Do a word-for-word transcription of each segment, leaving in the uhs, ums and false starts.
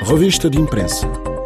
Revista de Imprensa.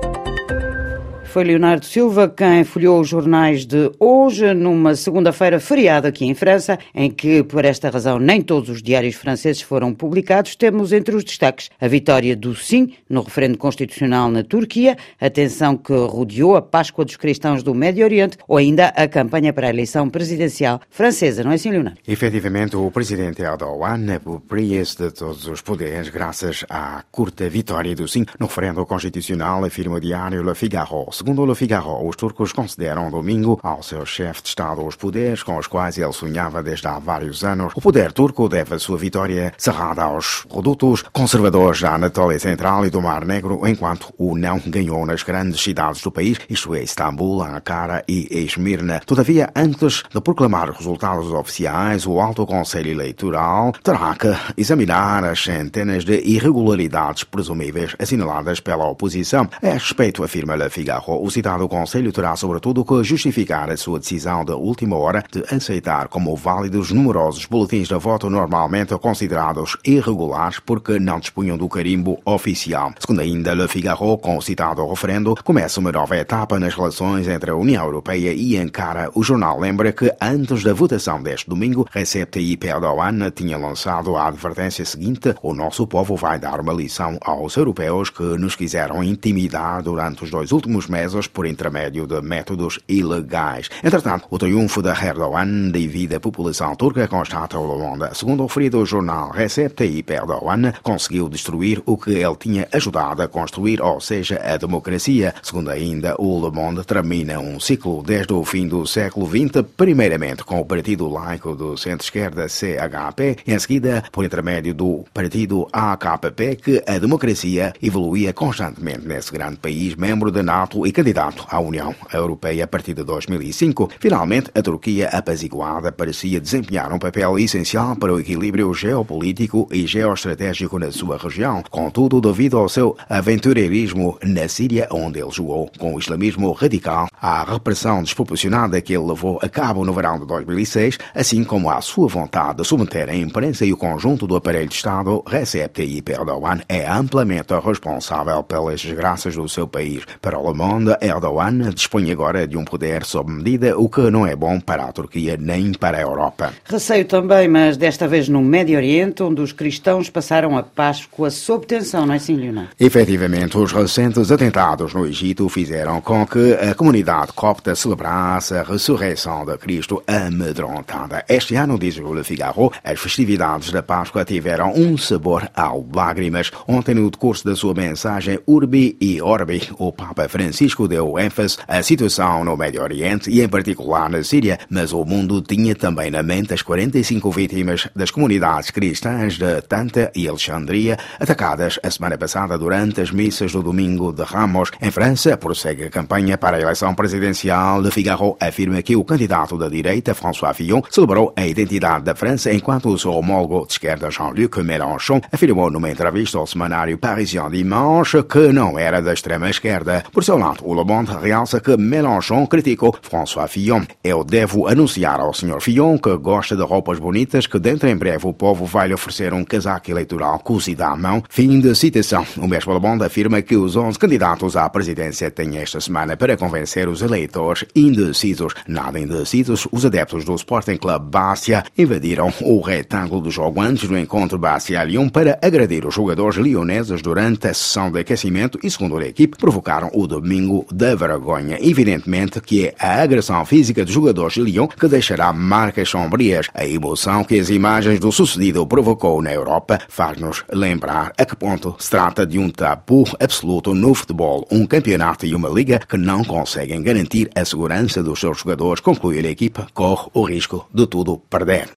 Foi Leonardo Silva quem folheou os jornais de hoje, numa segunda-feira feriado aqui em França, em que, por esta razão, nem todos os diários franceses foram publicados. Temos entre os destaques a vitória do sim no referendo constitucional na Turquia, a tensão que rodeou a Páscoa dos cristãos do Médio Oriente ou ainda a campanha para a eleição presidencial francesa. Não é assim, Leonardo? Efetivamente, o presidente Erdogan apropria-se de todos os poderes graças à curta vitória do sim no referendo constitucional, afirma o diário Le Figaro. Segundo Le Figaro, os turcos consideram domingo ao seu chefe de Estado os poderes com os quais ele sonhava desde há vários anos. O poder turco deve a sua vitória cerrada aos redutos conservadores da Anatólia Central e do Mar Negro, enquanto o não ganhou nas grandes cidades do país, isto é, Istambul, Ankara e Esmirna. Todavia, antes de proclamar os resultados oficiais, o Alto Conselho Eleitoral terá que examinar as centenas de irregularidades presumíveis assinaladas pela oposição. A respeito, afirma Le Figaro, o citado Conselho terá sobretudo que justificar a sua decisão de última hora de aceitar como válidos numerosos boletins de voto normalmente considerados irregulares porque não dispunham do carimbo oficial. Segundo ainda Le Figaro, com o citado referendo, começa uma nova etapa nas relações entre a União Europeia e Ankara. O jornal lembra que antes da votação deste domingo, Recep Tayyip Erdogan tinha lançado a advertência seguinte: o nosso povo vai dar uma lição aos europeus que nos quiseram intimidar durante os dois últimos meses por intermédio de métodos ilegais. Entretanto, o triunfo de Erdogan divide a população turca, constata o Le Monde. Segundo o referido jornal, Recep Tayyip Erdogan conseguiu destruir o que ele tinha ajudado a construir, ou seja, a democracia. Segundo ainda o Le Monde, termina um ciclo desde o fim do século vinte, primeiramente com o Partido Laico do Centro-Esquerda C H P, em seguida por intermédio do Partido A K P, que a democracia evoluía constantemente nesse grande país, membro da NATO e candidato à União Europeia a partir de dois mil e cinco. Finalmente, a Turquia apaziguada parecia desempenhar um papel essencial para o equilíbrio geopolítico e geoestratégico na sua região. Contudo, devido ao seu aventureirismo na Síria, onde ele jogou com o islamismo radical, à repressão desproporcionada que ele levou a cabo no verão de dois mil e seis, assim como à sua vontade de submeter a imprensa e o conjunto do aparelho de Estado, Recep Tayyip Erdogan é amplamente responsável pelas desgraças do seu país. Para o Le Monde, Erdogan dispõe agora de um poder sob medida, o que não é bom para a Turquia nem para a Europa. Receio também, mas desta vez no Médio Oriente, onde os cristãos passaram a Páscoa sob tensão, não é assim, Leonardo? Efetivamente, os recentes atentados no Egito fizeram com que a comunidade copta celebrasse a ressurreição de Cristo amedrontada. Este ano, diz o Le Figaro, as festividades da Páscoa tiveram um sabor ao lágrimas. Ontem, no decurso da sua mensagem Urbi e Orbi, o Papa Francisco deu ênfase à situação no Médio Oriente e, em particular, na Síria, mas o mundo tinha também na mente as quarenta e cinco vítimas das comunidades cristãs de Tanta e Alexandria, atacadas a semana passada durante as missas do Domingo de Ramos. Em França, prossegue a campanha para a eleição presidencial. Le Figaro afirma que o candidato da direita, François Fillon, celebrou a identidade da França, enquanto o seu homólogo de esquerda, Jean-Luc Mélenchon, afirmou numa entrevista ao semanário Parisien Dimanche que não era da extrema-esquerda. Por seu lado, o Le Monde realça que Mélenchon criticou François Fillon. Eu devo anunciar ao senhor Fillon, que gosta de roupas bonitas, que dentro em breve o povo vai lhe oferecer um casaco eleitoral cozido à mão. Fim de citação. O mesmo Le Monde afirma que os onze candidatos à presidência têm esta semana para convencer os eleitores indecisos. Nada indecisos, os adeptos do Sporting Club Bastia invadiram o retângulo do jogo antes do encontro Bastia-Lyon para agredir os jogadores lioneses durante a sessão de aquecimento e, segundo a equipe, provocaram o domingo da vergonha. Evidentemente que é a agressão física dos jogadores de Lyon que deixará marcas sombrias. A emoção que as imagens do sucedido provocou na Europa faz-nos lembrar a que ponto se trata de um tabu absoluto no futebol, um campeonato e uma liga que não conseguem garantir a segurança dos seus jogadores, conclui a equipa, corre o risco de tudo perder.